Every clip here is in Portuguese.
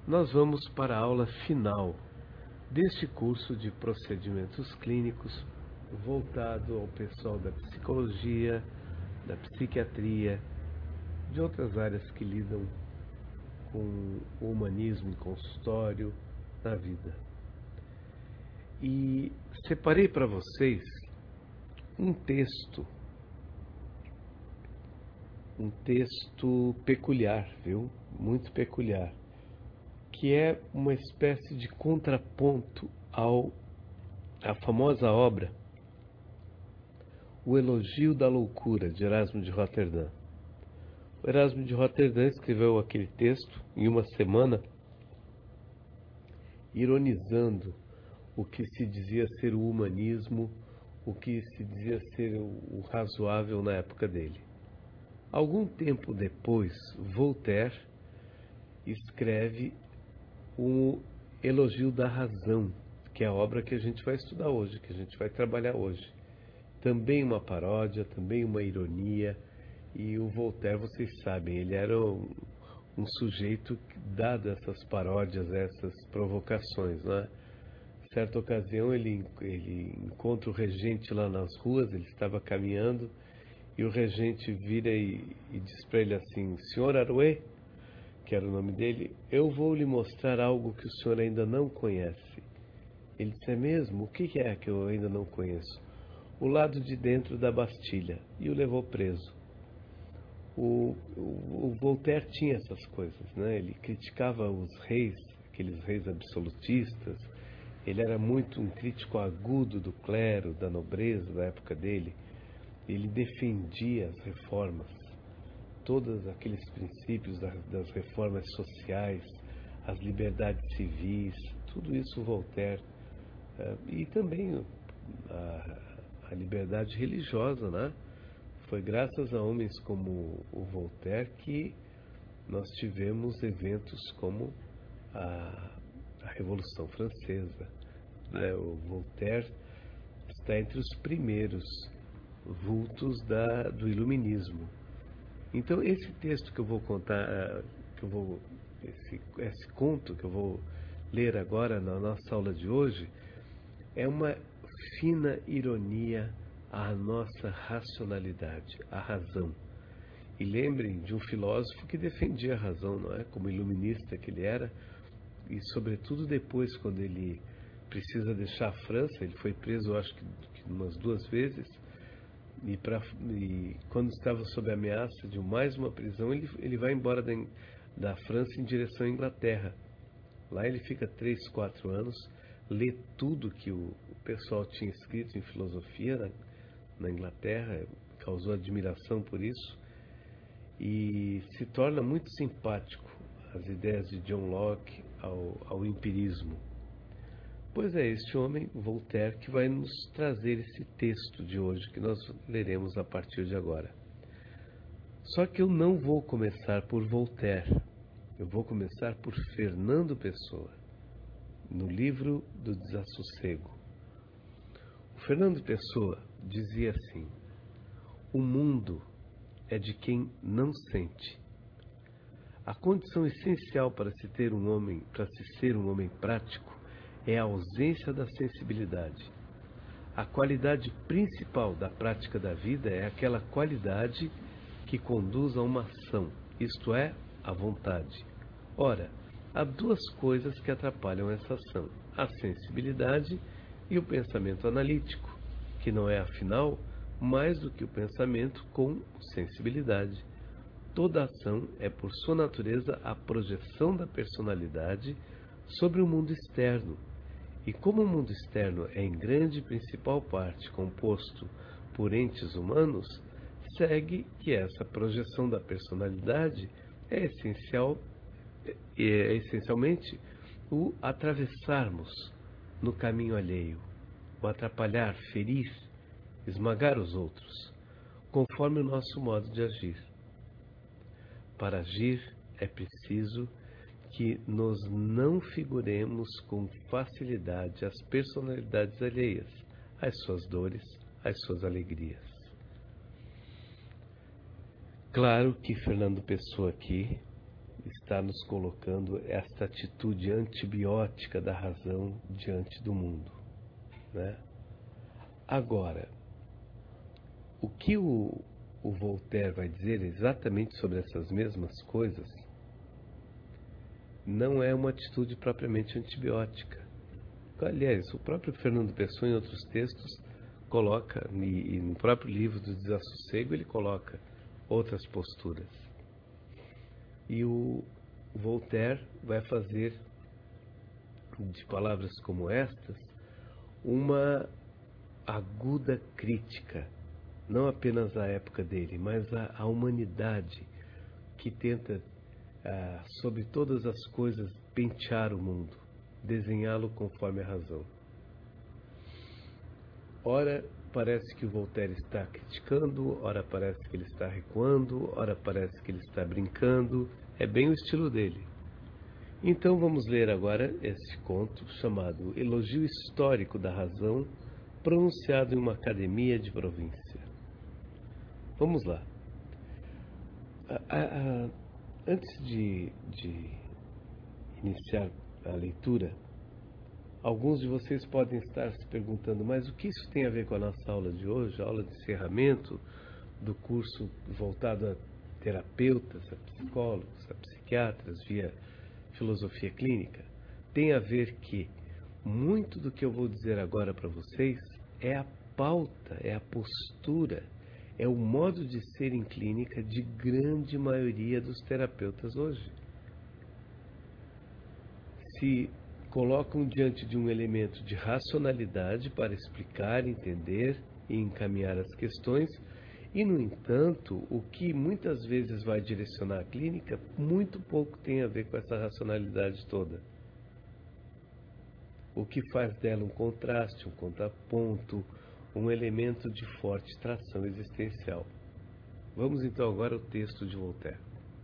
nós vamos para a aula final deste curso de procedimentos clínicos voltado ao pessoal da psicologia, da psiquiatria, de outras áreas que lidam com o humanismo em consultório, na vida. E separei para vocês um texto peculiar, viu? Muito peculiar, que é uma espécie de contraponto à famosa obra O Elogio da Loucura, de Erasmo de Roterdã. O Erasmo de Roterdã escreveu aquele texto em uma semana, ironizando o que se dizia ser o humanismo, o que se dizia ser o razoável na época dele. Algum tempo depois, Voltaire escreve o Elogio da Razão, que é a obra que a gente vai estudar hoje, que a gente vai trabalhar hoje. Também uma paródia, também uma ironia, e o Voltaire, vocês sabem, ele era um sujeito dado essas paródias, essas provocações, né? Certa ocasião ele encontra o regente lá nas ruas, ele estava caminhando, e o regente vira e diz para ele assim: Senhor Arouet, que era o nome dele, eu vou lhe mostrar algo que o senhor ainda não conhece. Ele disse: é mesmo? O que é que eu ainda não conheço? O lado de dentro da Bastilha. E o levou preso. O Voltaire tinha essas coisas, né? Ele criticava os reis, aqueles reis absolutistas. Ele era muito um crítico agudo do clero, da nobreza da época dele. Ele defendia as reformas, todos aqueles princípios das reformas sociais, as liberdades civis, tudo isso Voltaire. E também a liberdade religiosa, né? Foi graças a homens como o Voltaire que nós tivemos eventos como a Revolução Francesa. O Voltaire está entre os primeiros vultos do iluminismo. Então esse texto que eu vou contar, esse conto que eu vou ler agora na nossa aula de hoje, é uma fina ironia à nossa racionalidade, à razão. E lembrem de um filósofo que defendia a razão, não é? Como iluminista que ele era, e sobretudo depois, quando ele precisa deixar a França, ele foi preso, eu acho que umas 2 vezes, e quando estava sob ameaça de mais uma prisão, ele vai embora da França em direção à Inglaterra. Lá ele fica 3, 4 anos, lê tudo que o pessoal tinha escrito em filosofia na Inglaterra, causou admiração por isso, e se torna muito simpático às ideias de John Locke, ao empirismo. Pois é este homem, Voltaire, que vai nos trazer esse texto de hoje, que nós leremos a partir de agora. Só que eu não vou começar por Voltaire, eu vou começar por Fernando Pessoa, no livro do Desassossego. O Fernando Pessoa dizia assim: o mundo é de quem não sente. A condição essencial para se ser um homem prático é a ausência da sensibilidade. A qualidade principal da prática da vida é aquela qualidade que conduz a uma ação, isto é, a vontade. Ora, há 2 coisas que atrapalham essa ação: a sensibilidade e o pensamento analítico, que não é, afinal, mais do que o pensamento com sensibilidade. Toda ação é, por sua natureza, a projeção da personalidade sobre o mundo externo. E como o mundo externo é em grande e principal parte composto por entes humanos, segue que essa projeção da personalidade é essencialmente o atravessarmos no caminho alheio, o atrapalhar, ferir, esmagar os outros, conforme o nosso modo de agir. Para agir é preciso que nos não figuremos com facilidade as personalidades alheias, as suas dores, as suas alegrias. Claro que Fernando Pessoa aqui está nos colocando esta atitude antibiótica da razão diante do mundo, né? Agora, o que o Voltaire vai dizer exatamente sobre essas mesmas coisas não é uma atitude propriamente antibiótica. Aliás, o próprio Fernando Pessoa, em outros textos, coloca, e no próprio livro do Desassossego, ele coloca outras posturas. E o Voltaire vai fazer de palavras como estas uma aguda crítica, não apenas à época dele, mas à humanidade que tenta, sobre todas as coisas, pentear o mundo, desenhá-lo conforme a razão. Ora, parece que o Voltaire está criticando, ora parece que ele está recuando, ora parece que ele está brincando. É bem o estilo dele. Então vamos ler agora esse conto chamado Elogio Histórico da Razão, pronunciado em uma academia de província. Vamos lá. Antes de iniciar a leitura, alguns de vocês podem estar se perguntando, mas o que isso tem a ver com a nossa aula de hoje, a aula de encerramento do curso voltado a terapeutas, a psicólogos, a psiquiatras, via filosofia clínica? Tem a ver que muito do que eu vou dizer agora para vocês é a pauta, é a postura, é o modo de ser em clínica de grande maioria dos terapeutas hoje. Se colocam diante de um elemento de racionalidade para explicar, entender e encaminhar as questões, e, no entanto, o que muitas vezes vai direcionar a clínica, muito pouco tem a ver com essa racionalidade toda. O que faz dela um contraste, um contraponto, um elemento de forte tração existencial. Vamos então agora ao texto de Voltaire.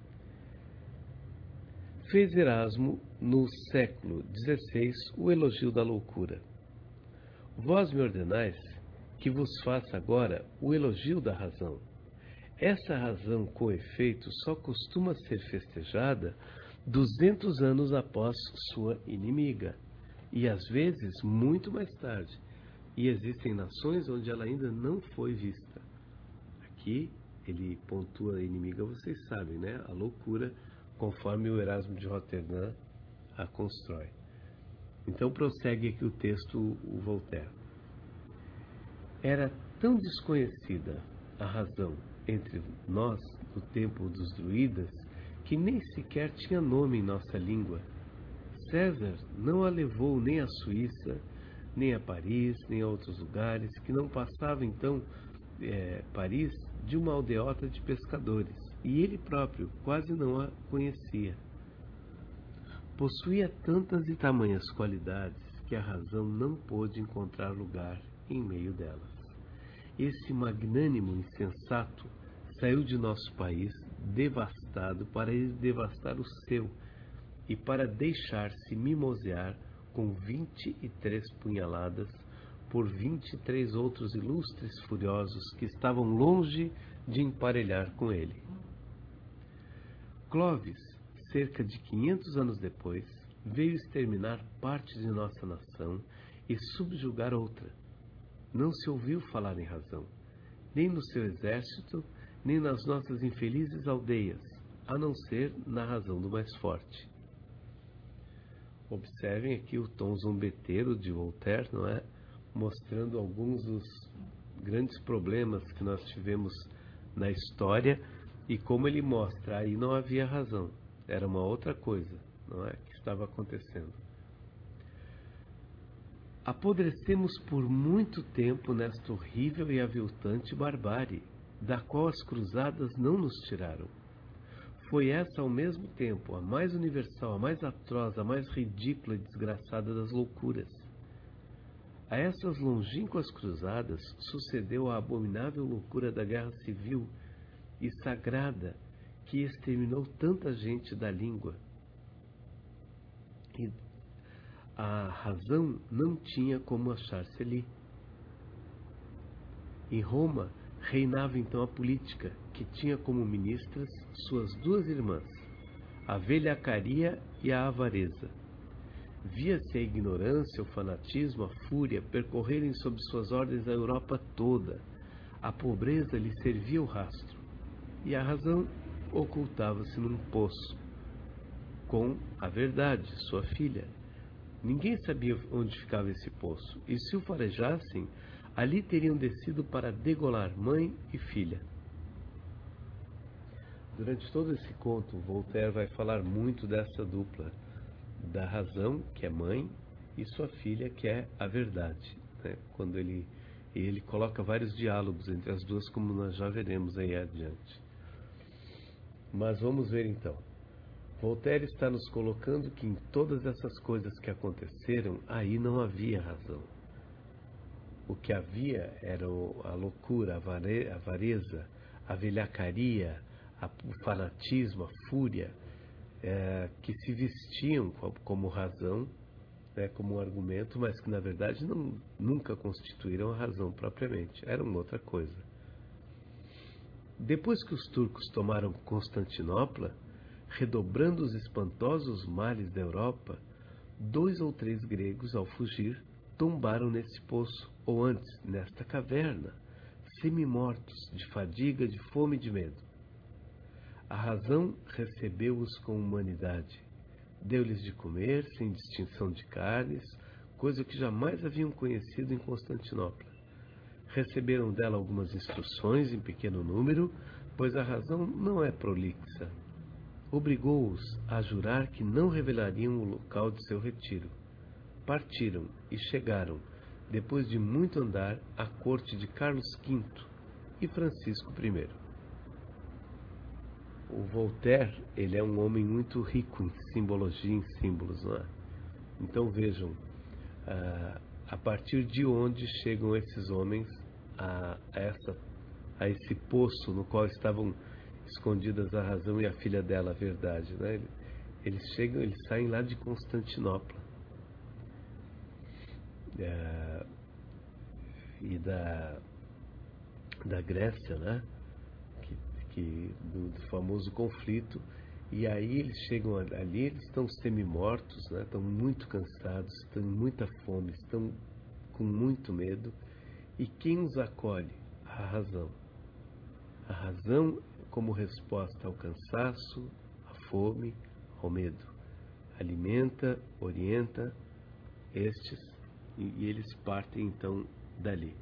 Fez Erasmo, no século XVI, o elogio da loucura. Vós me ordenais que vos faça agora o elogio da razão. Essa razão, com efeito, só costuma ser festejada 200 anos após sua inimiga, e às vezes muito mais tarde, e existem nações onde ela ainda não foi vista. Aqui ele pontua a inimiga, vocês sabem, né? A loucura, conforme o Erasmo de Roterdã a constrói. Então prossegue aqui o texto, o Voltaire. Era tão desconhecida a razão entre nós no tempo dos druidas que nem sequer tinha nome em nossa língua. César não a levou nem à Suíça, nem a Paris, nem a outros lugares, que não passava então Paris de uma aldeota de pescadores, e ele próprio quase não a conhecia. Possuía tantas e tamanhas qualidades que a razão não pôde encontrar lugar em meio delas. Esse magnânimo insensato saiu de nosso país devastado para ir devastar o seu e para deixar-se mimosear com 23 punhaladas por 23 outros ilustres furiosos que estavam longe de emparelhar com ele. Clovis, cerca de 500 anos depois, veio exterminar parte de nossa nação e subjugar outra. Não se ouviu falar em razão, nem no seu exército, nem nas nossas infelizes aldeias, a não ser na razão do mais forte. Observem aqui o tom zombeteiro de Voltaire, não é? Mostrando alguns dos grandes problemas que nós tivemos na história e como ele mostra, aí não havia razão, era uma outra coisa, não é, que estava acontecendo. Apodrecemos por muito tempo nesta horrível e aviltante barbárie, da qual as cruzadas não nos tiraram. Foi essa, ao mesmo tempo, a mais universal, a mais atroz, a mais ridícula e desgraçada das loucuras. A essas longínquas cruzadas sucedeu a abominável loucura da guerra civil e sagrada que exterminou tanta gente da língua. E a razão não tinha como achar-se ali. Em Roma reinava então a política, que tinha como ministras suas duas irmãs, a velhacaria e a avareza. Via-se a ignorância, o fanatismo, a fúria percorrerem sob suas ordens a Europa toda. A pobreza lhe servia o rastro, e a razão ocultava-se num poço, com a verdade, sua filha. Ninguém sabia onde ficava esse poço, e se o farejassem, ali teriam descido para degolar mãe e filha. Durante todo esse conto, Voltaire vai falar muito dessa dupla, da razão, que é mãe, e sua filha, que é a verdade, né? Quando ele coloca vários diálogos entre as duas, como nós já veremos aí adiante. Mas vamos ver então. Voltaire está nos colocando que em todas essas coisas que aconteceram, aí não havia razão. O que havia era a loucura, a avareza, a velhacaria, o fanatismo, a fúria, que se vestiam como razão, né, como um argumento, mas que na verdade nunca constituíram a razão propriamente, eram outra coisa. Depois que os turcos tomaram Constantinopla, redobrando os espantosos males da Europa, 2 ou 3 gregos, ao fugir, tombaram nesse poço, ou antes, nesta caverna, semi-mortos, de fadiga, de fome e de medo. A razão recebeu-os com humanidade. Deu-lhes de comer, sem distinção de carnes, coisa que jamais haviam conhecido em Constantinopla. Receberam dela algumas instruções em pequeno número, pois a razão não é prolixa. Obrigou-os a jurar que não revelariam o local de seu retiro. Partiram e chegaram, depois de muito andar, à corte de Carlos V e Francisco I. O Voltaire, ele é um homem muito rico em simbologia, em símbolos, não é? Então vejam, a partir de onde chegam esses homens a esse poço no qual estavam escondidas a razão e a filha dela, a verdade, né? Eles saem lá de Constantinopla e da Grécia, né? Do famoso conflito, e aí eles chegam ali, eles estão semi-mortos, né? Estão muito cansados, estão com muita fome, estão com muito medo, e quem os acolhe? A razão. A razão como resposta ao cansaço, à fome, ao medo. Alimenta, orienta estes, e eles partem então dali.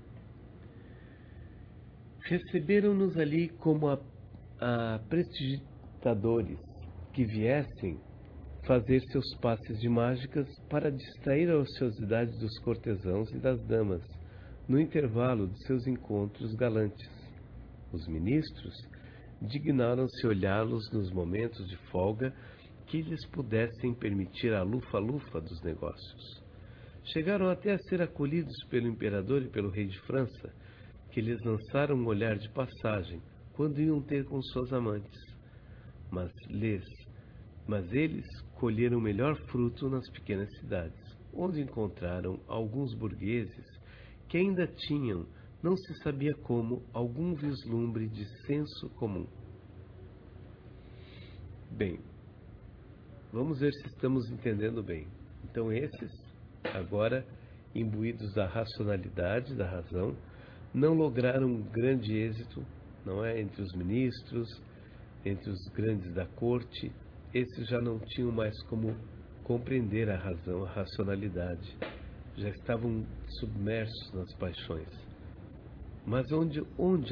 Receberam-nos ali como a prestidigitadores que viessem fazer seus passes de mágicas para distrair a ociosidade dos cortesãos e das damas, no intervalo de seus encontros galantes. Os ministros dignaram-se olhá-los nos momentos de folga que lhes pudessem permitir a lufa-lufa dos negócios. Chegaram até a ser acolhidos pelo imperador e pelo rei de França, que lhes lançaram um olhar de passagem quando iam ter com suas amantes. Mas eles colheram o melhor fruto nas pequenas cidades, onde encontraram alguns burgueses que ainda tinham, não se sabia como, algum vislumbre de senso comum. Bem, vamos ver se estamos entendendo bem. Então esses, agora imbuídos da racionalidade, da razão, não lograram um grande êxito, não é, entre os ministros, entre os grandes da corte. Esses já não tinham mais como compreender a razão, a racionalidade. Já estavam submersos nas paixões. Mas onde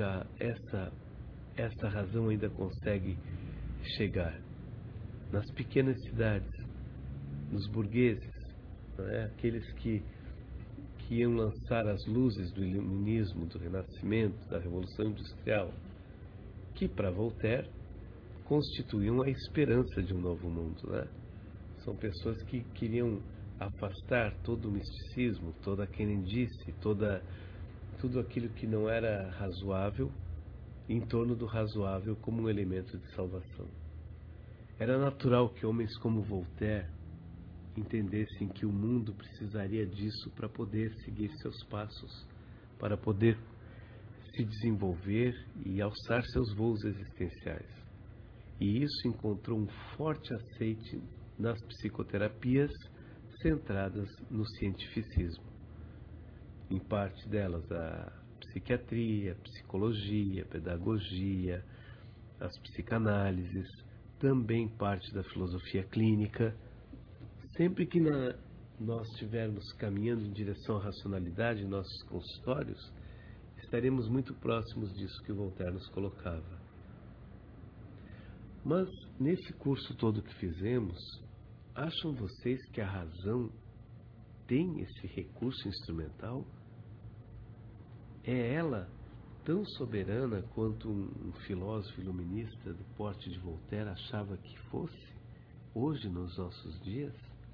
essa razão ainda consegue chegar? Nas pequenas cidades, nos burgueses, não é? Aqueles que iam lançar as luzes do iluminismo, do renascimento, da revolução industrial, que para Voltaire constituíam a esperança de um novo mundo, né? São pessoas que queriam afastar todo o misticismo, toda a crendice, tudo aquilo que não era razoável, em torno do razoável como um elemento de salvação. Era natural que homens como Voltaire entendessem que o mundo precisaria disso para poder seguir seus passos, para poder se desenvolver e alçar seus voos existenciais. e isso encontrou um forte aceite nas psicoterapias centradas no cientificismo. Em parte delas a psiquiatria, a psicologia, a pedagogia, as psicanálises, também parte da filosofia clínica. Sempre que nós estivermos caminhando em direção à racionalidade em nossos consultórios, estaremos muito próximos disso que Voltaire nos colocava. Mas, nesse curso todo que fizemos, acham vocês que a razão tem esse recurso instrumental? É ela tão soberana quanto um filósofo iluminista do porte de Voltaire achava que fosse, hoje nos nossos dias?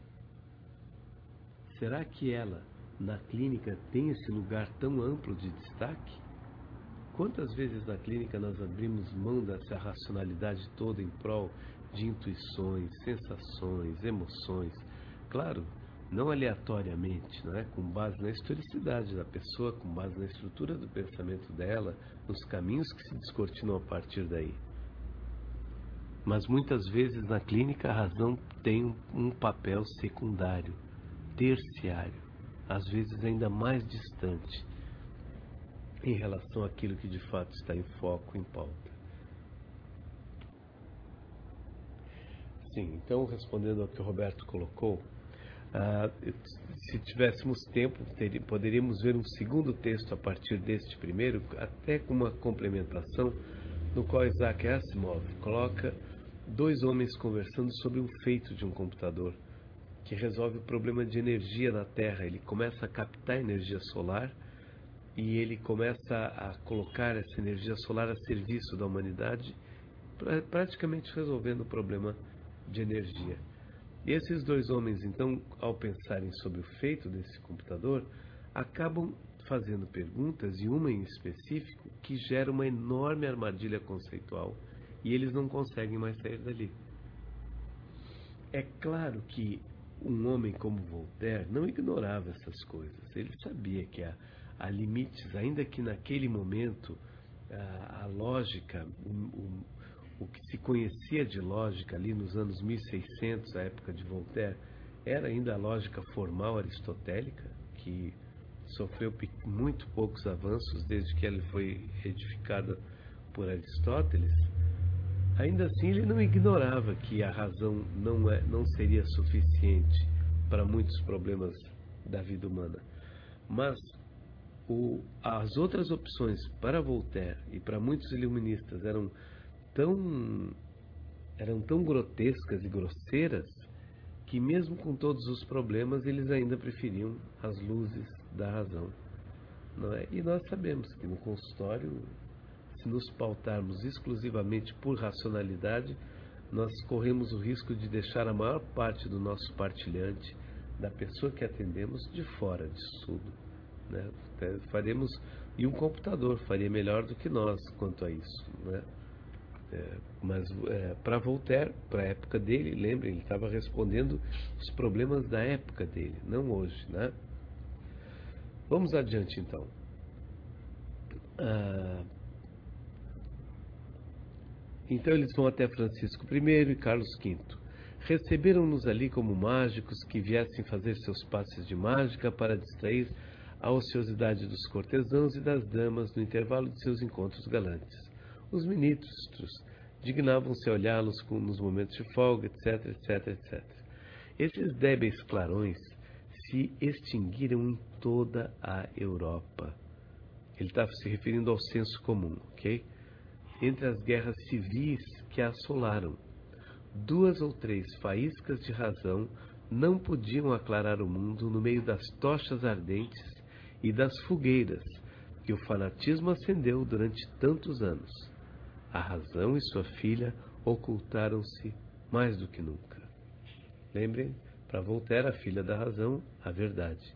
Será que ela, na clínica, tem esse lugar tão amplo de destaque? Quantas vezes na clínica nós abrimos mão dessa racionalidade toda em prol de intuições, sensações, emoções? Claro, não aleatoriamente, não é? Com base na historicidade da pessoa, com base na estrutura do pensamento dela, nos caminhos que se descortinam a partir daí. Mas muitas vezes na clínica a razão tem um papel secundário, terciário, às vezes ainda mais distante em relação àquilo que de fato está em foco, em pauta. Sim, então respondendo ao que o Roberto colocou, se tivéssemos tempo, poderíamos ver um segundo texto a partir deste primeiro, até com uma complementação, no qual Isaac Asimov coloca dois homens conversando sobre um feito de um computador que resolve o problema de energia na Terra. Ele começa a captar energia solar e ele começa a colocar essa energia solar a serviço da humanidade, praticamente resolvendo o problema de energia. E esses dois homens, então, ao pensarem sobre o feito desse computador, acabam fazendo perguntas, e uma em específico, que gera uma enorme armadilha conceitual, e eles não conseguem mais sair dali. É claro que um homem como Voltaire não ignorava essas coisas. Ele sabia que há limites, ainda que naquele momento a lógica, o que se conhecia de lógica ali nos anos 1600, a época de Voltaire, era ainda a lógica formal aristotélica, que sofreu muito poucos avanços desde que ela foi edificada por Aristóteles. Ainda assim, ele não ignorava que a razão não seria suficiente para muitos problemas da vida humana. Mas as outras opções para Voltaire e para muitos iluministas eram tão grotescas e grosseiras que, mesmo com todos os problemas, eles ainda preferiam as luzes da razão. Não é? E nós sabemos que no consultório, se nos pautarmos exclusivamente por racionalidade, nós corremos o risco de deixar a maior parte do nosso partilhante, da pessoa que atendemos, de fora disso tudo, né? E um computador faria melhor do que nós quanto a isso, né? Mas para Voltaire, para a época dele, lembrem, ele estava respondendo os problemas da época dele, não hoje, né? Vamos adiante então. Então eles vão até Francisco I e Carlos V. Receberam-nos ali como mágicos que viessem fazer seus passes de mágica para distrair a ociosidade dos cortesãos e das damas no intervalo de seus encontros galantes. Os ministros dignavam-se a olhá-los nos momentos de folga, etc, etc, etc. Esses débeis clarões se extinguiram em toda a Europa. Ele estava se referindo ao senso comum, ok? Entre as guerras civis que a assolaram, 2 ou 3 faíscas de razão não podiam aclarar o mundo no meio das tochas ardentes e das fogueiras que o fanatismo acendeu durante tantos anos. A razão e sua filha ocultaram-se mais do que nunca. Lembrem, para Voltaire, a filha da razão, a verdade.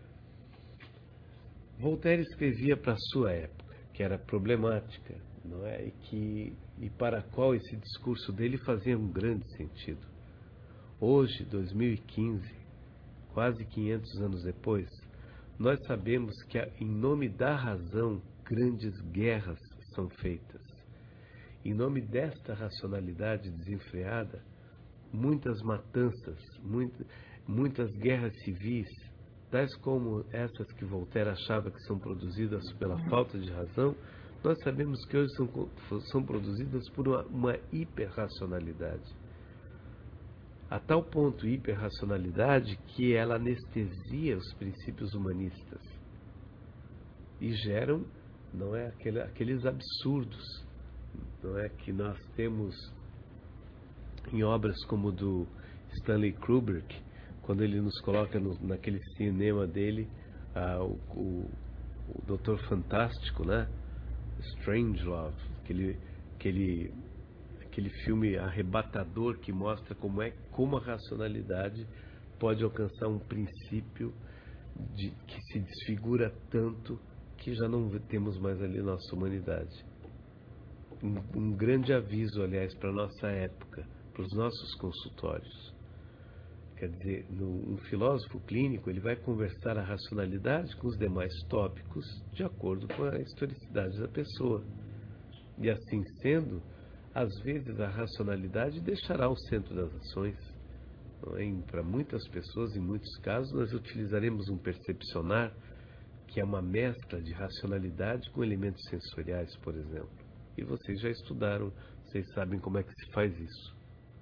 Voltaire escrevia para a sua época, que era problemática, não é? E para a qual esse discurso dele fazia um grande sentido. Hoje, 2015, quase 500 anos depois, nós sabemos que em nome da razão grandes guerras são feitas. Em nome desta racionalidade desenfreada, muitas matanças, muitas guerras civis, tais como essas que Voltaire achava que são produzidas pela falta de razão, nós sabemos que hoje são produzidas por uma hiperracionalidade. A tal ponto hiperracionalidade que ela anestesia os princípios humanistas e geram, não é, aqueles absurdos, não é, que nós temos em obras como do Stanley Kubrick, quando ele nos coloca naquele cinema dele, o Doutor Fantástico, né? Strangelove, aquele filme arrebatador que mostra como a racionalidade pode alcançar um princípio que se desfigura tanto que já não temos mais ali nossa humanidade. Um grande aviso, aliás, para a nossa época, para os nossos consultórios. Quer dizer, um filósofo clínico, ele vai conversar a racionalidade com os demais tópicos de acordo com a historicidade da pessoa. E assim sendo, às vezes a racionalidade deixará o centro das ações. Para muitas pessoas, em muitos casos, nós utilizaremos um percepcionar, que é uma mescla de racionalidade com elementos sensoriais, por exemplo. E vocês já estudaram, vocês sabem como é que se faz isso.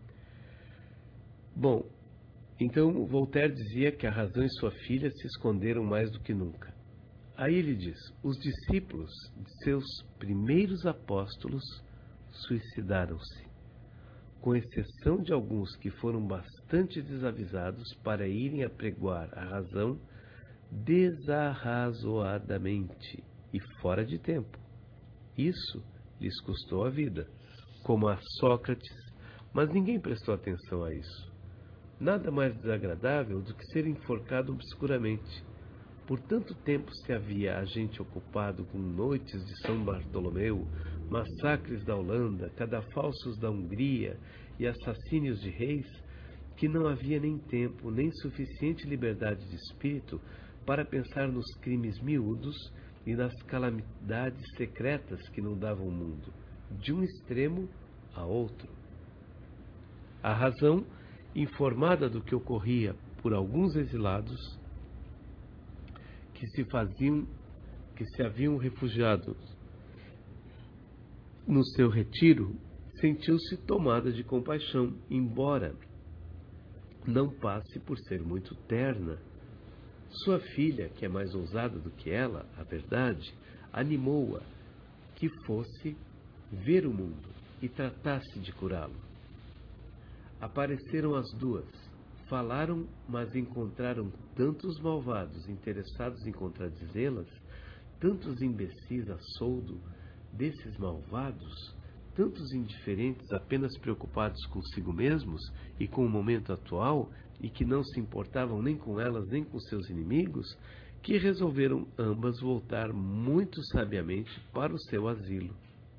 Bom, então Voltaire dizia que a razão e sua filha se esconderam mais do que nunca. Aí ele diz: os discípulos de seus primeiros apóstolos suicidaram-se, com exceção de alguns que foram bastante desavisados para irem apregoar a razão desarrazoadamente e fora de tempo. Isso lhes custou a vida, como a Sócrates, mas ninguém prestou atenção a isso. Nada mais desagradável do que ser enforcado obscuramente. Por tanto tempo se havia a gente ocupado com noites de São Bartolomeu, massacres da Holanda, cadafalsos da Hungria e assassínios de reis, que não havia nem tempo, nem suficiente liberdade de espírito para pensar nos crimes miúdos e nas calamidades secretas que inundavam o mundo, de um extremo a outro. A razão, informada do que ocorria por alguns exilados que se haviam refugiado no seu retiro, sentiu-se tomada de compaixão, embora não passe por ser muito terna. Sua filha, que é mais ousada do que ela, a verdade, animou-a que fosse ver o mundo e tratasse de curá-lo. Apareceram as duas, falaram, mas encontraram tantos malvados interessados em contradizê-las, tantos imbecis a soldo desses malvados, tantos indiferentes apenas preocupados consigo mesmos e com o momento atual, e que não se importavam nem com elas nem com seus inimigos, que resolveram ambas voltar muito sabiamente para o seu asilo.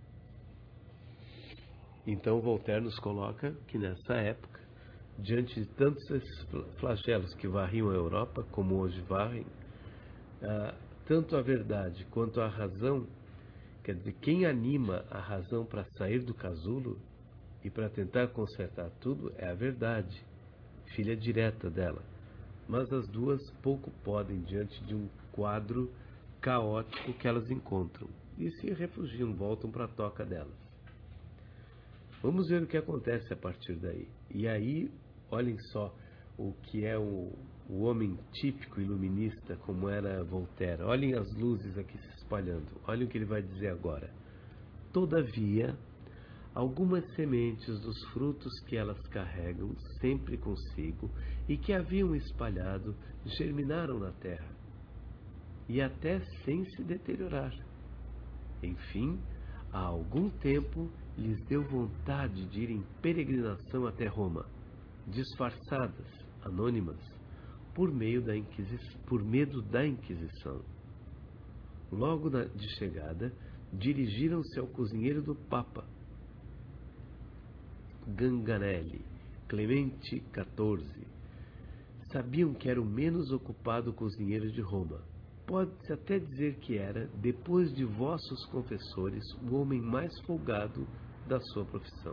Então Voltaire nos coloca que nessa época, diante de tantos esses flagelos que varriam a Europa, como hoje varrem, tanto a verdade quanto a razão, quer dizer, quem anima a razão para sair do casulo e para tentar consertar tudo é a verdade, filha direta dela. Mas as duas pouco podem diante de um quadro caótico que elas encontram e se refugiam, voltam para a toca delas. Vamos ver o que acontece a partir daí. E aí, olhem só o que é o homem típico iluminista, como era Voltaire. Olhem as luzes aqui se espalhando. Olhem o que ele vai dizer agora. Todavia, algumas sementes dos frutos que elas carregam sempre consigo e que haviam espalhado germinaram na terra, e até sem se deteriorar. Enfim, há algum tempo lhes deu vontade de ir em peregrinação até Roma, disfarçadas, anônimas, por medo da Inquisição. Logo de chegada, dirigiram-se ao cozinheiro do Papa, Ganganelli, Clemente XIV. Sabiam que era o menos ocupado cozinheiro de Roma. Pode-se até dizer que era, depois de vossos confessores, o homem mais folgado da sua profissão.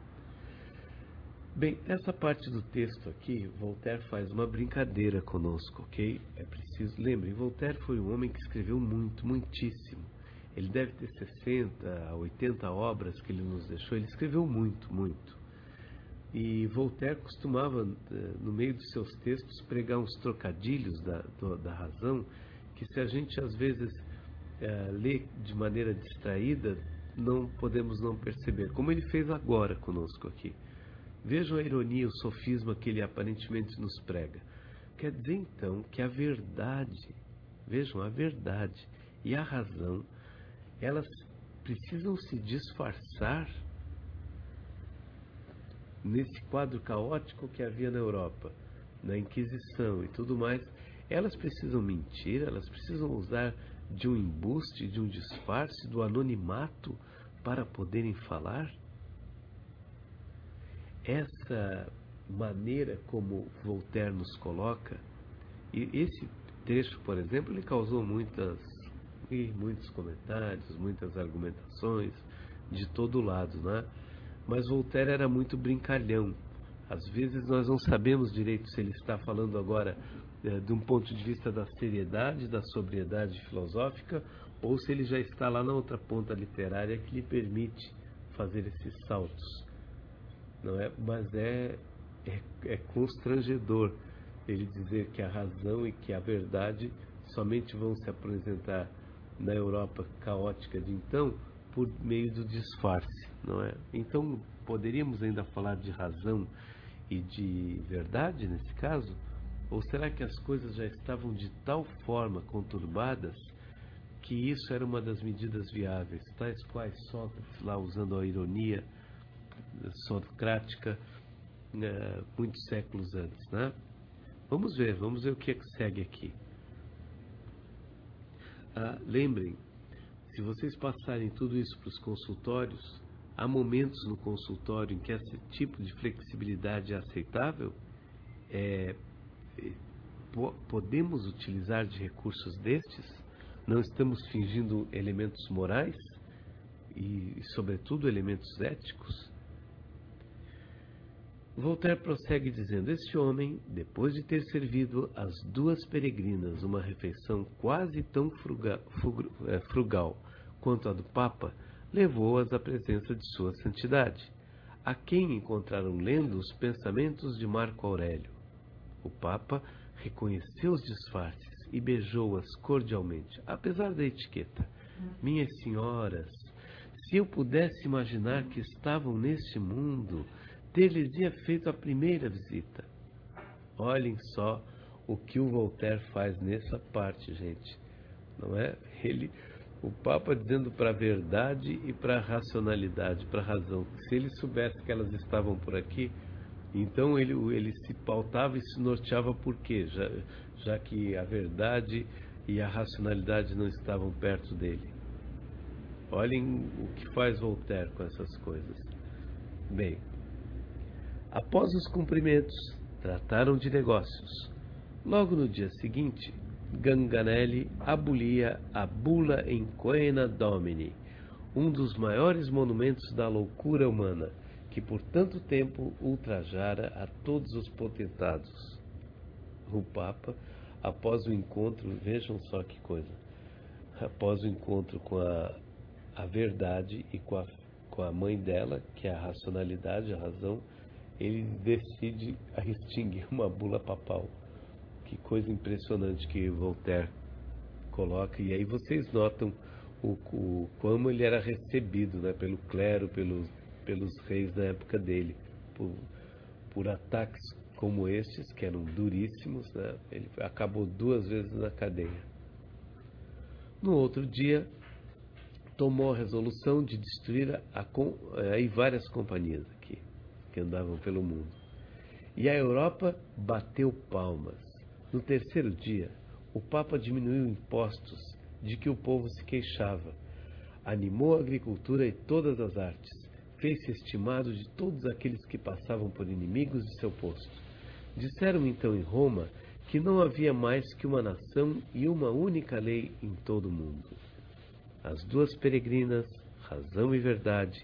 Bem, essa parte do texto aqui, Voltaire faz uma brincadeira conosco, ok? É preciso, lembrem, Voltaire foi um homem que escreveu muito, muitíssimo. Ele deve ter 60 a 80 obras que ele nos deixou, ele escreveu muito, muito. E Voltaire costumava, no meio dos seus textos, pregar uns trocadilhos da razão, que se a gente às vezes lê de maneira distraída, não podemos não perceber, como ele fez agora conosco aqui. Vejam a ironia, o sofisma que ele aparentemente nos prega. Quer dizer então que a verdade, vejam, a verdade e a razão, elas precisam se disfarçar nesse quadro caótico que havia na Europa, na Inquisição e tudo mais. Elas precisam mentir, elas precisam usar de um embuste, de um disfarce, do anonimato para poderem falar? Essa maneira como Voltaire nos coloca, e esse trecho, por exemplo, ele causou muitos comentários, muitas argumentações de todo lado, né? Mas Voltaire era muito brincalhão. Às vezes nós não sabemos direito se ele está falando agora de um ponto de vista da seriedade, da sobriedade filosófica, ou se ele já está lá na outra ponta literária que lhe permite fazer esses saltos. Não é? Mas é constrangedor ele dizer que a razão e que a verdade somente vão se apresentar na Europa caótica de então por meio do disfarce, não é? Então, poderíamos ainda falar de razão e de verdade nesse caso? Ou será que as coisas já estavam de tal forma conturbadas que isso era uma das medidas viáveis, tais quais Sócrates, lá usando a ironia socrática, muitos séculos antes, né? Vamos ver o que é que segue aqui. Lembrem, se vocês passarem tudo isso para os consultórios, há momentos no consultório em que esse tipo de flexibilidade é aceitável? Podemos utilizar de recursos destes? Não estamos fingindo elementos morais e sobretudo, elementos éticos? Voltaire prossegue dizendo: este homem, depois de ter servido às duas peregrinas uma refeição quase tão frugal quanto a do Papa, levou-as à presença de sua santidade, a quem encontraram lendo os pensamentos de Marco Aurélio. O Papa reconheceu os disfarces e beijou-as cordialmente, apesar da etiqueta. Minhas senhoras, se eu pudesse imaginar que estavam neste mundo, ter-lhes-ia feito a primeira visita. Olhem só o que o Voltaire faz nessa parte, gente. Não é? O Papa dizendo para a verdade e para a racionalidade, para a razão. Se ele soubesse que elas estavam por aqui, então ele se pautava e se norteava por quê? Já que a verdade e a racionalidade não estavam perto dele. Olhem o que faz Voltaire com essas coisas. Bem, após os cumprimentos, trataram de negócios. Logo no dia seguinte, Ganganelli abolia a Bula in Coena Domini, um dos maiores monumentos da loucura humana, que por tanto tempo ultrajara a todos os potentados. O Papa, após o encontro, vejam só que coisa, após o encontro com a verdade e com a mãe dela, que é a racionalidade, a razão, ele decide extinguir uma bula papal. Que coisa impressionante que Voltaire coloca. E aí vocês notam como ele era recebido, né, pelo clero, pelos reis da época dele. Por ataques como estes, que eram duríssimos, né, ele acabou 2 vezes na cadeia. No outro dia, tomou a resolução de destruir aí várias companhias aqui, que andavam pelo mundo. E a Europa bateu palmas. No terceiro dia, o Papa diminuiu impostos de que o povo se queixava, animou a agricultura e todas as artes, fez-se estimado de todos aqueles que passavam por inimigos de seu posto. Disseram então em Roma que não havia mais que uma nação e uma única lei em todo o mundo. As duas peregrinas, razão e verdade,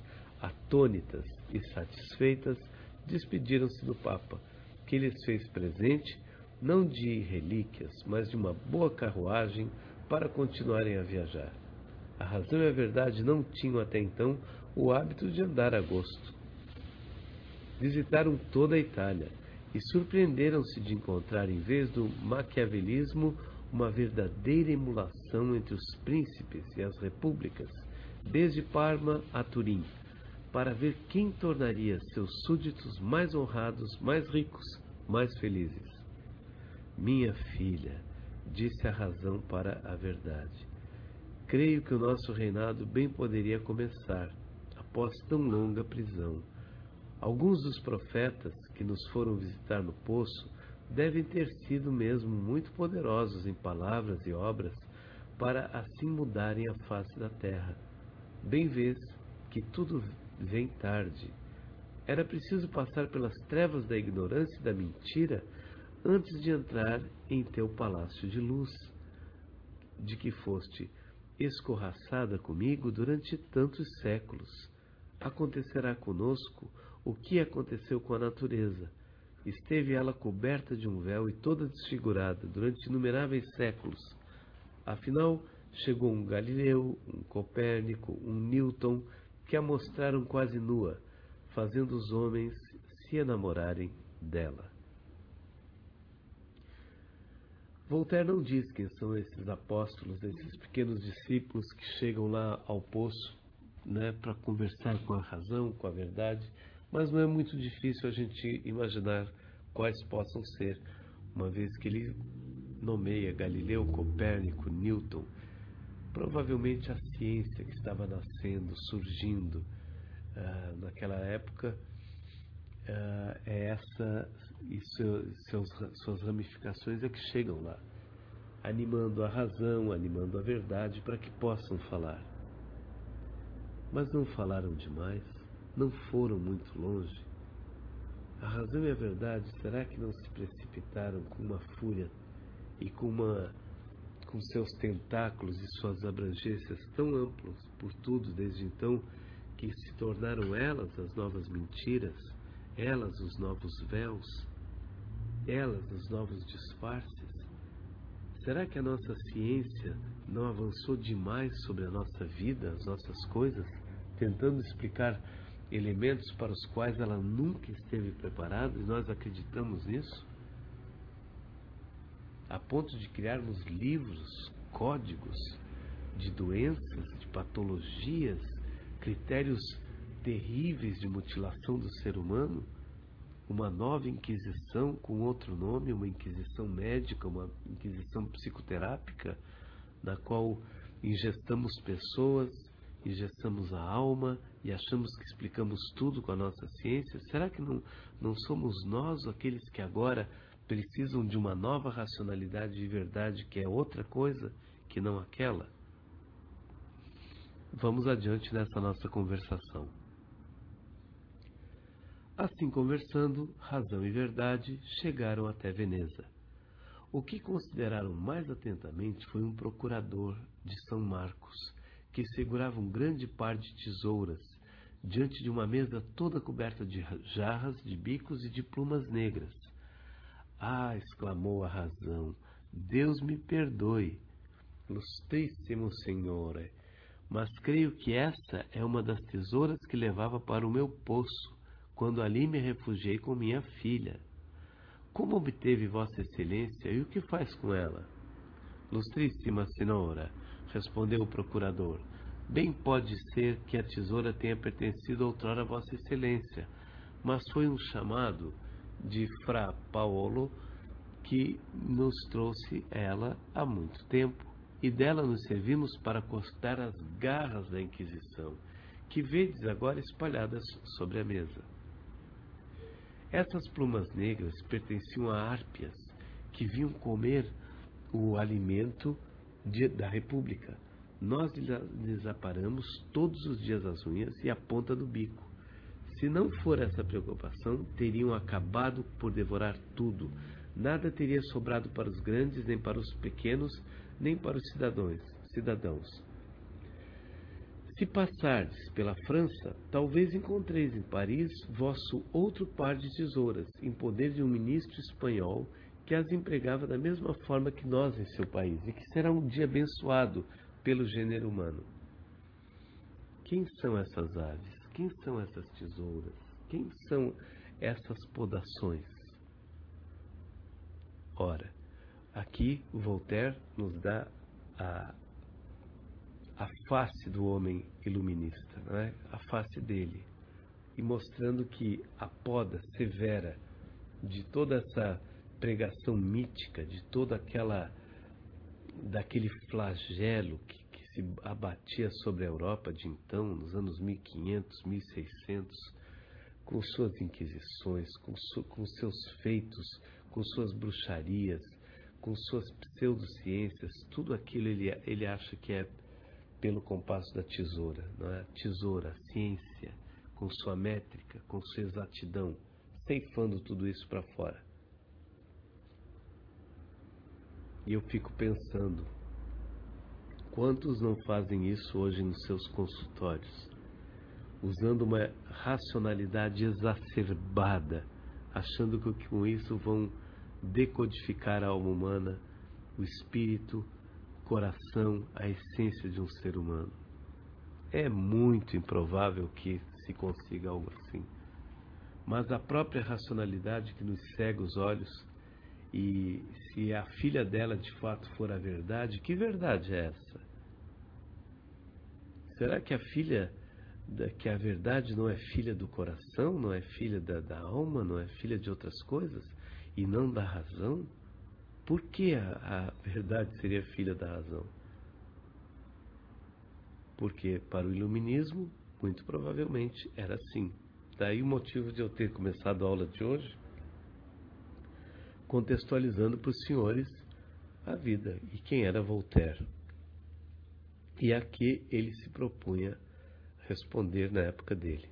Atônitas e satisfeitas, despediram-se do Papa, que lhes fez presente, não de relíquias, mas de uma boa carruagem para continuarem a viajar. A razão e a verdade não tinham até então o hábito de andar a gosto. Visitaram toda a Itália e surpreenderam-se de encontrar, em vez do maquiavelismo, uma verdadeira emulação entre os príncipes e as repúblicas, desde Parma a Turim, para ver quem tornaria seus súditos mais honrados, mais ricos, mais felizes. Minha filha, disse a razão para a verdade, creio que o nosso reinado bem poderia começar, após tão longa prisão. Alguns dos profetas que nos foram visitar no poço devem ter sido mesmo muito poderosos em palavras e obras para assim mudarem a face da terra. Bem vês que tudo vem tarde. Era preciso passar pelas trevas da ignorância e da mentira antes de entrar em teu palácio de luz, de que foste escorraçada comigo durante tantos séculos. Acontecerá conosco o que aconteceu com a natureza. Esteve ela coberta de um véu e toda desfigurada durante inumeráveis séculos. Afinal, chegou um Galileu, um Copérnico, um Newton, que a mostraram quase nua, fazendo os homens se enamorarem dela. Voltaire não diz quem são esses apóstolos, esses pequenos discípulos que chegam lá ao poço, para conversar com a razão, com a verdade, mas não é muito difícil a gente imaginar quais possam ser, uma vez que ele nomeia Galileu, Copérnico, Newton. Provavelmente a ciência que estava nascendo, surgindo naquela época, é essa e suas ramificações é que chegam lá, animando a razão, animando a verdade para que possam falar. Mas não falaram demais, não foram muito longe. A razão e a verdade, será que não se precipitaram com uma fúria e com seus tentáculos e suas abrangências tão amplos por tudo desde então, que se tornaram elas as novas mentiras, elas os novos véus, elas os novos disfarces? Será que a nossa ciência não avançou demais sobre a nossa vida, as nossas coisas, tentando explicar elementos para os quais ela nunca esteve preparada e nós acreditamos nisso? A ponto de criarmos livros, códigos de doenças, de patologias, critérios terríveis de mutilação do ser humano, uma nova inquisição com outro nome, uma inquisição médica, uma inquisição psicoterápica, na qual ingestamos pessoas, ingestamos a alma e achamos que explicamos tudo com a nossa ciência? Será que não somos nós aqueles que agora precisam de uma nova racionalidade de verdade, que é outra coisa que não aquela? Vamos adiante nessa nossa conversação. Assim conversando, razão e verdade chegaram até Veneza. O que consideraram mais atentamente foi um procurador de São Marcos, que segurava um grande par de tesouras, diante de uma mesa toda coberta de jarras, de bicos e de plumas negras. Ah, exclamou a razão, Deus me perdoe, Ilustríssimo Senhore, mas creio que essa é uma das tesouras que levava para o meu poço, quando ali me refugiei com minha filha. Como obteve Vossa Excelência e o que faz com ela? Ilustríssima Senhora, respondeu o procurador, bem pode ser que a tesoura tenha pertencido outrora a Vossa Excelência, mas foi um chamado de Fra Paolo que nos trouxe ela há muito tempo, e dela nos servimos para cortar as garras da Inquisição, que vedes agora espalhadas sobre a mesa. Essas plumas negras pertenciam a árpias, que vinham comer o alimento da República. Nós lhes aparamos todos os dias as unhas e a ponta do bico. Se não for essa preocupação, teriam acabado por devorar tudo. Nada teria sobrado para os grandes, nem para os pequenos, nem para os cidadãos. Se passardes pela França, talvez encontreis em Paris vosso outro par de tesouras, em poder de um ministro espanhol que as empregava da mesma forma que nós em seu país, e que será um dia abençoado pelo gênero humano. Quem são essas aves? Quem são essas tesouras? Quem são essas podações? Ora, aqui Voltaire nos dá a face do homem iluminista, não é? A face dele, e mostrando que a poda severa de toda essa pregação mítica, de toda daquele flagelo que se abatia sobre a Europa de então, nos anos 1500, 1600, com suas inquisições, com seus feitos, com suas bruxarias, com suas pseudociências, tudo aquilo ele acha que é pelo compasso da tesoura, não é? Tesoura, a ciência, com sua métrica, com sua exatidão, ceifando tudo isso para fora. E eu fico pensando, quantos não fazem isso hoje nos seus consultórios, usando uma racionalidade exacerbada, achando que com isso vão decodificar a alma humana, o espírito, o coração, a essência de um ser humano. É muito improvável que se consiga algo assim. Mas a própria racionalidade que nos cega os olhos, e se a filha dela de fato for a verdade, que verdade é essa? Será que que a verdade não é filha do coração, não é filha da alma, não é filha de outras coisas, e não da razão? Por que a verdade seria filha da razão? Porque para o iluminismo, muito provavelmente, era assim. Daí o motivo de eu ter começado a aula de hoje contextualizando para os senhores a vida e quem era Voltaire, e a que ele se propunha responder na época dele.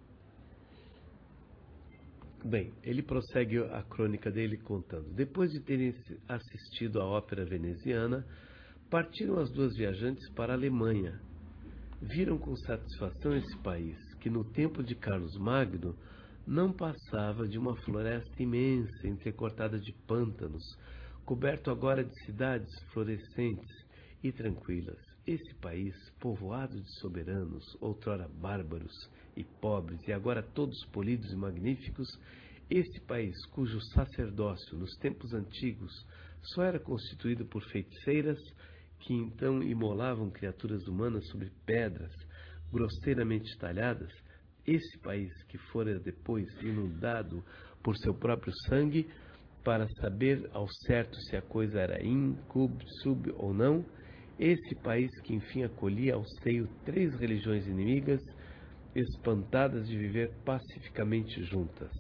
Bem, ele prossegue a crônica dele contando: depois de terem assistido à ópera veneziana, partiram as duas viajantes para a Alemanha. Viram com satisfação esse país, que no tempo de Carlos Magno não passava de uma floresta imensa, entrecortada de pântanos, coberto agora de cidades florescentes e tranquilas. Esse país, povoado de soberanos, outrora bárbaros e pobres, e agora todos polidos e magníficos, esse país cujo sacerdócio, nos tempos antigos, só era constituído por feiticeiras, que então imolavam criaturas humanas sobre pedras grosseiramente talhadas, esse país que fora depois inundado por seu próprio sangue, para saber ao certo se a coisa era in, cub, sub ou não, esse país que enfim acolhia ao seio 3 religiões inimigas, espantadas de viver pacificamente juntas.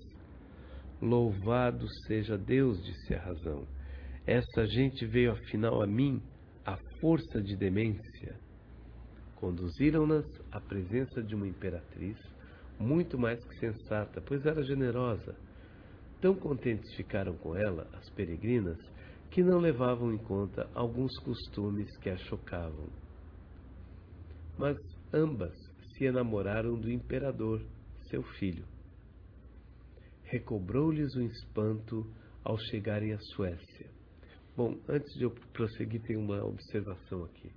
Louvado seja Deus, disse a razão. Essa gente veio afinal a mim, à força de demência. Conduziram-nas à presença de uma imperatriz, muito mais que sensata, pois era generosa. Tão contentes ficaram com ela, as peregrinas, que não levavam em conta alguns costumes que a chocavam. Mas ambas se enamoraram do imperador, seu filho. Recobrou-lhes o espanto ao chegarem à Suécia. Bom, antes de eu prosseguir, tem uma observação aqui.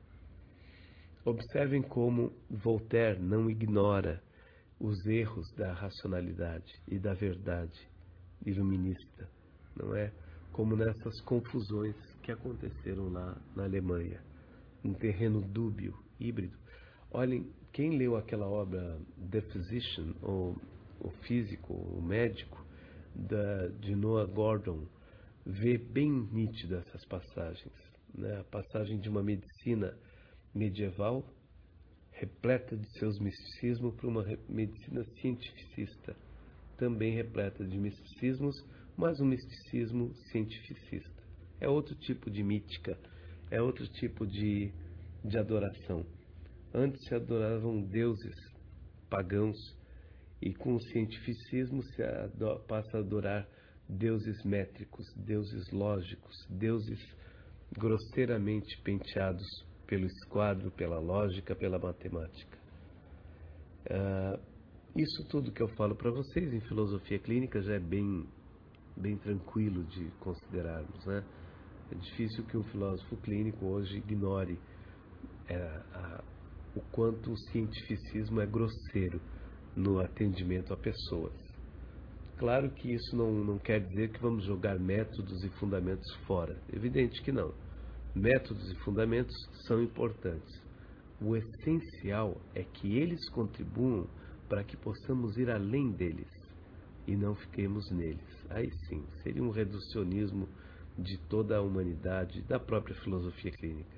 Observem como Voltaire não ignora os erros da racionalidade e da verdade iluminista, não é? Como nessas confusões que aconteceram lá na Alemanha, um terreno dúbio, híbrido. Olhem, quem leu aquela obra The Physician, ou o físico, o médico, de Noah Gordon, vê bem nítido essas passagens, né? A passagem de uma medicina medieval repleta de seus misticismos para uma medicina cientificista, também repleta de misticismos, mas um misticismo cientificista. É outro tipo de mítica, é outro tipo de adoração. Antes se adoravam deuses pagãos, e com o cientificismo passa a adorar deuses métricos, deuses lógicos, deuses grosseiramente penteados pelo esquadro, pela lógica, pela matemática. Isso tudo que eu falo para vocês em filosofia clínica já é bem tranquilo de considerarmos, né? É difícil que um filósofo clínico hoje ignore o quanto o cientificismo é grosseiro no atendimento a pessoas. Claro que isso não quer dizer que vamos jogar métodos e fundamentos fora. Evidente que não. Métodos e fundamentos são importantes. O essencial é que eles contribuam para que possamos ir além deles e não fiquemos neles. Aí sim, seria um reducionismo de toda a humanidade, da própria filosofia clínica.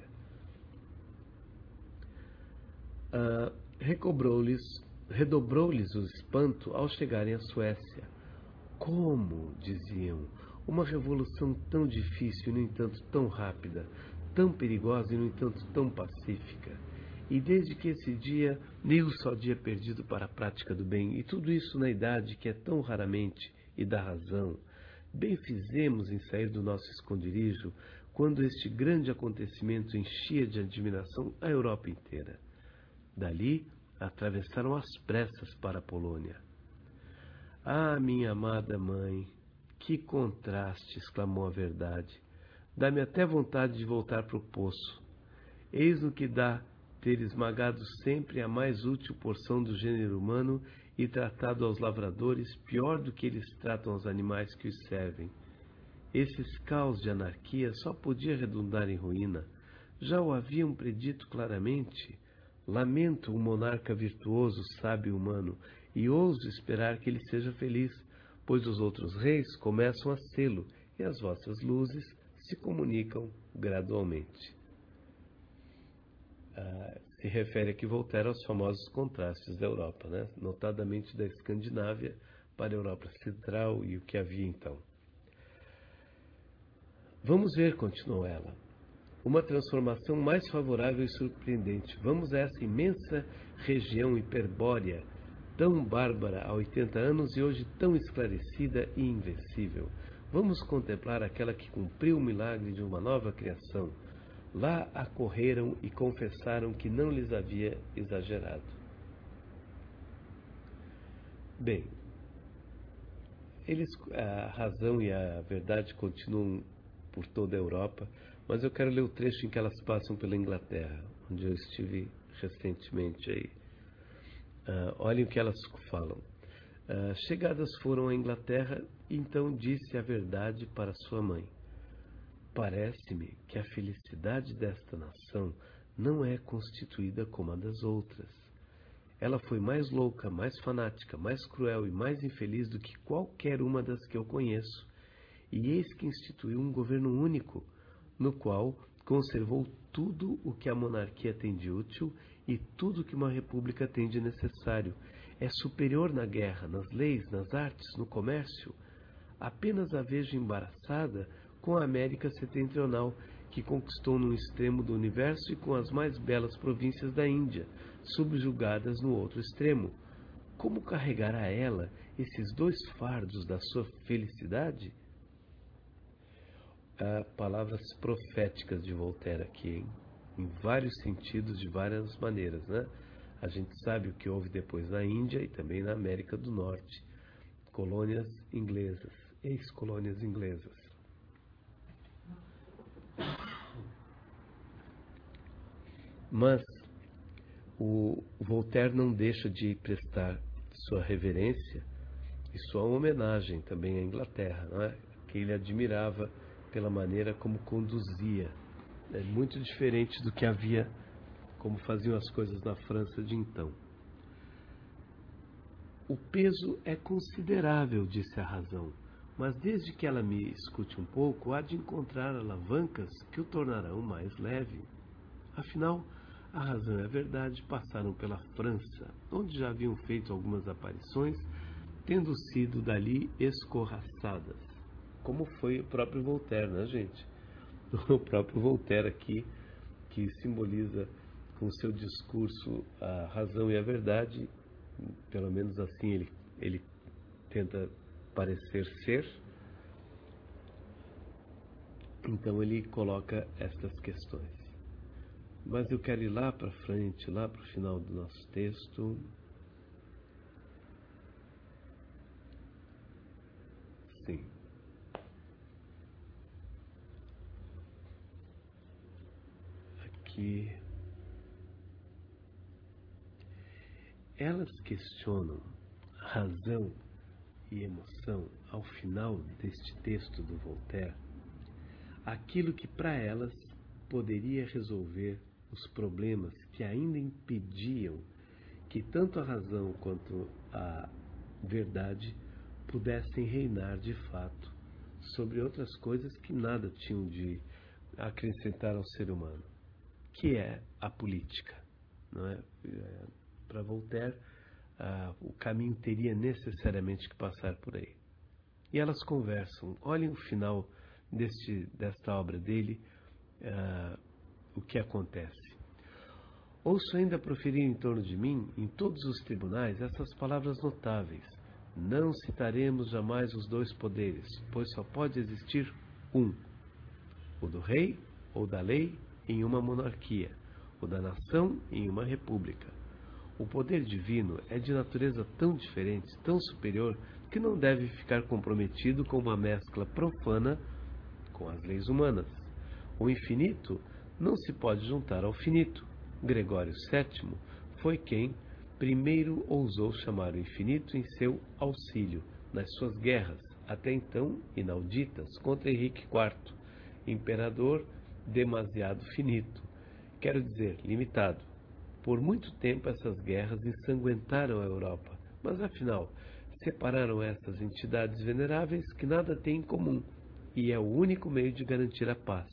Redobrou-lhes o espanto ao chegarem à Suécia. Como, diziam, uma revolução tão difícil e, no entanto, tão rápida, tão perigosa e, no entanto, tão pacífica. E desde que esse dia, nem um só dia perdido para a prática do bem, e tudo isso na idade que é tão raramente e da razão, bem fizemos em sair do nosso esconderijo quando este grande acontecimento enchia de admiração a Europa inteira. Dali, atravessaram às pressas para a Polônia. Ah, minha amada mãe, que contraste, exclamou a verdade. Dá-me até vontade de voltar para o poço. Eis no que dá ter esmagado sempre a mais útil porção do gênero humano e tratado aos lavradores pior do que eles tratam aos animais que os servem. Esses caos de anarquia só podia redundar em ruína. Já o haviam predito claramente. Lamento o monarca virtuoso, sábio humano, e ouso esperar que ele seja feliz, pois os outros reis começam a sê-lo e as vossas luzes se comunicam gradualmente. Se refere aqui Voltaire aos famosos contrastes da Europa, né? Notadamente da Escandinávia para a Europa Central e o que havia então. Vamos ver, continuou ela, uma transformação mais favorável e surpreendente. Vamos a essa imensa região hiperbórea, tão bárbara há 80 anos e hoje tão esclarecida e invencível. Vamos contemplar aquela que cumpriu o milagre de uma nova criação. Lá acorreram e confessaram que não lhes havia exagerado. Bem, a razão e a verdade continuam por toda a Europa, mas eu quero ler o trecho em que elas passam pela Inglaterra, onde eu estive recentemente aí. Olhem o que elas falam. Chegadas foram à Inglaterra, então disse a verdade para sua mãe. Parece-me que a felicidade desta nação não é constituída como a das outras. Ela foi mais louca, mais fanática, mais cruel e mais infeliz do que qualquer uma das que eu conheço. E eis que instituiu um governo único, no qual conservou tudo o que a monarquia tem de útil e tudo o que uma república tem de necessário. É superior na guerra, nas leis, nas artes, no comércio. Apenas a vejo embaraçada com a América Setentrional, que conquistou num extremo do universo, e com as mais belas províncias da Índia, subjugadas no outro extremo. Como carregar a ela esses dois fardos da sua felicidade? Palavras proféticas de Voltaire aqui, hein? Em vários sentidos, de várias maneiras, né? A gente sabe o que houve depois na Índia e também na América do Norte. Colônias inglesas, ex-colônias inglesas. Mas o Voltaire não deixa de prestar sua reverência e sua homenagem também à Inglaterra, não é? Que ele admirava pela maneira como conduzia. É muito diferente do que havia, como faziam as coisas na França de então. O peso é considerável, disse a razão, mas desde que ela me escute um pouco, há de encontrar alavancas que o tornarão mais leve. Afinal, a razão e a verdade passaram pela França, onde já haviam feito algumas aparições, tendo sido dali escorraçadas. Como foi o próprio Voltaire, né, gente? O próprio Voltaire aqui, que simboliza com seu discurso a razão e a verdade, pelo menos assim ele tenta parecer ser. Então ele coloca estas questões. Mas eu quero ir lá para frente, lá para o final do nosso texto. Sim. Aqui. Elas questionam razão e emoção ao final deste texto do Voltaire, aquilo que para elas poderia resolver os problemas que ainda impediam que tanto a razão quanto a verdade pudessem reinar de fato sobre outras coisas que nada tinham de acrescentar ao ser humano, que é a política, não é? Para Voltaire, o caminho teria necessariamente que passar por aí. E elas conversam. Olhem o final desta obra dele, o que acontece. Ouço ainda proferir em torno de mim, em todos os tribunais, essas palavras notáveis. Não citaremos jamais os dois poderes, pois só pode existir um: o do rei ou da lei em uma monarquia, o da nação em uma república. O poder divino é de natureza tão diferente, tão superior, que não deve ficar comprometido com uma mescla profana com as leis humanas. O infinito não se pode juntar ao finito. Gregório VII foi quem primeiro ousou chamar o infinito em seu auxílio, nas suas guerras, até então inauditas, contra Henrique IV, imperador demasiado finito, quero dizer, limitado. Por muito tempo essas guerras ensanguentaram a Europa, mas afinal separaram essas entidades veneráveis que nada têm em comum, e é o único meio de garantir a paz.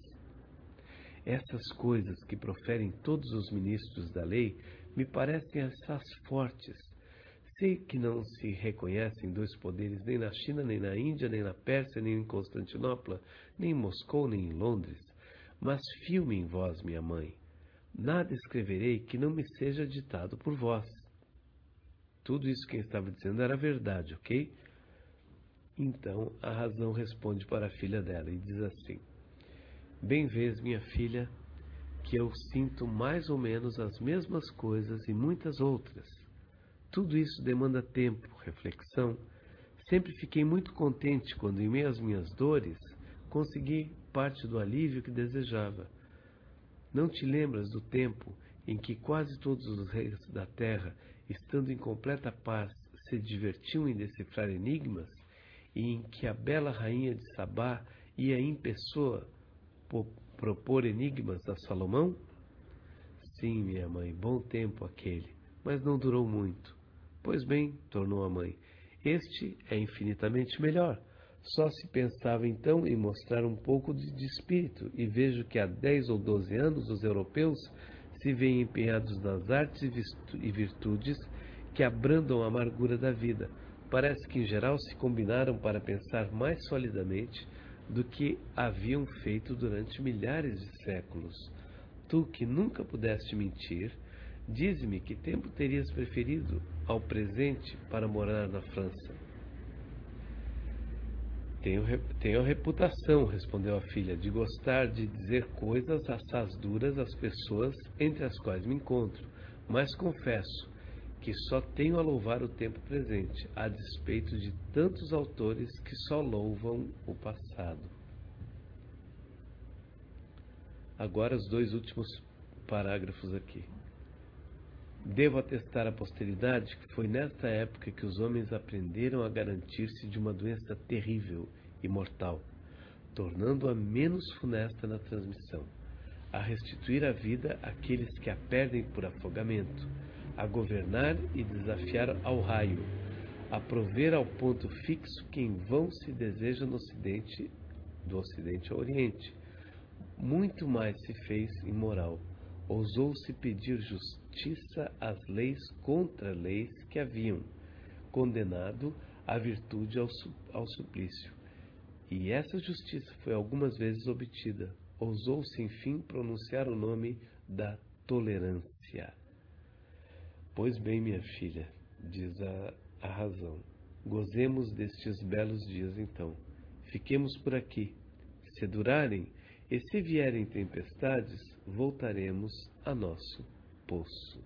Essas coisas que proferem todos os ministros da lei me parecem assaz fortes. Sei que não se reconhecem dois poderes nem na China, nem na Índia, nem na Pérsia, nem em Constantinopla, nem em Moscou, nem em Londres. Mas fio-me em vós, minha mãe. Nada escreverei que não me seja ditado por vós. Tudo isso que eu estava dizendo era verdade, ok? Então a razão responde para a filha dela e diz assim: bem vês, minha filha, que eu sinto mais ou menos as mesmas coisas e muitas outras. Tudo isso demanda tempo, reflexão. Sempre fiquei muito contente quando, em meio às minhas dores, consegui parte do alívio que desejava. Não te lembras do tempo em que quase todos os reis da terra, estando em completa paz, se divertiam em decifrar enigmas, e em que a bela rainha de Sabá ia em pessoa propor enigmas a Salomão? Sim, minha mãe, bom tempo aquele, mas não durou muito. Pois bem, tornou a mãe, este é infinitamente melhor. Só se pensava então em mostrar um pouco de espírito, e vejo que há 10 ou 12 anos os europeus se veem empenhados nas artes e virtudes que abrandam a amargura da vida. Parece que em geral se combinaram para pensar mais solidamente do que haviam feito durante milhares de séculos. Tu, que nunca pudeste mentir, dize-me que tempo terias preferido ao presente para morar na França. Tenho a reputação, respondeu a filha, de gostar de dizer coisas assaz duras às pessoas entre as quais me encontro, mas confesso que só tenho a louvar o tempo presente, a despeito de tantos autores que só louvam o passado. Agora os dois últimos parágrafos aqui. Devo atestar à posteridade que foi nesta época que os homens aprenderam a garantir-se de uma doença terrível e mortal, tornando-a menos funesta na transmissão, a restituir a vida àqueles que a perdem por afogamento, a governar e desafiar ao raio, a prover ao ponto fixo que em vão se deseja no Ocidente, do Ocidente ao Oriente. Muito mais se fez imoral. Ousou-se pedir justiça às leis contra leis que haviam condenado a virtude ao suplício. E essa justiça foi algumas vezes obtida. Ousou-se, enfim, pronunciar o nome da tolerância. Pois bem, minha filha, diz a razão, gozemos destes belos dias então. Fiquemos por aqui. Se durarem, E se vierem tempestades, voltaremos a nosso poço.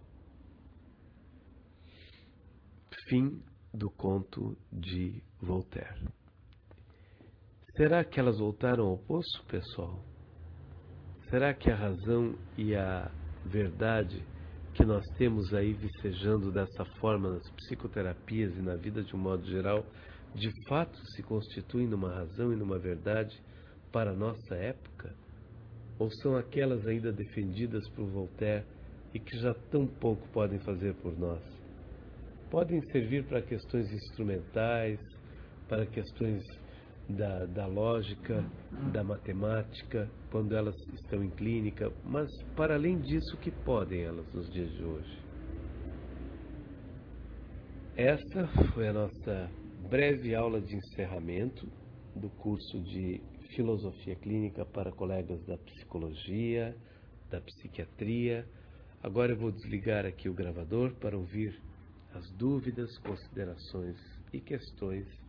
Fim do conto de Voltaire. Será que elas voltaram ao poço, pessoal? Será que a razão e a verdade que nós temos aí vicejando dessa forma nas psicoterapias e na vida de um modo geral, de fato se constituem numa razão e numa verdade para a nossa época? Ou são aquelas ainda defendidas por Voltaire e que já tão pouco podem fazer por nós? Podem servir para questões instrumentais, para questões da lógica, da matemática, quando elas estão em clínica, mas para além disso, o que podem elas nos dias de hoje? Essa foi a nossa breve aula de encerramento do curso de Filosofia Clínica para colegas da psicologia, da psiquiatria. Agora eu vou desligar aqui o gravador para ouvir as dúvidas, considerações e questões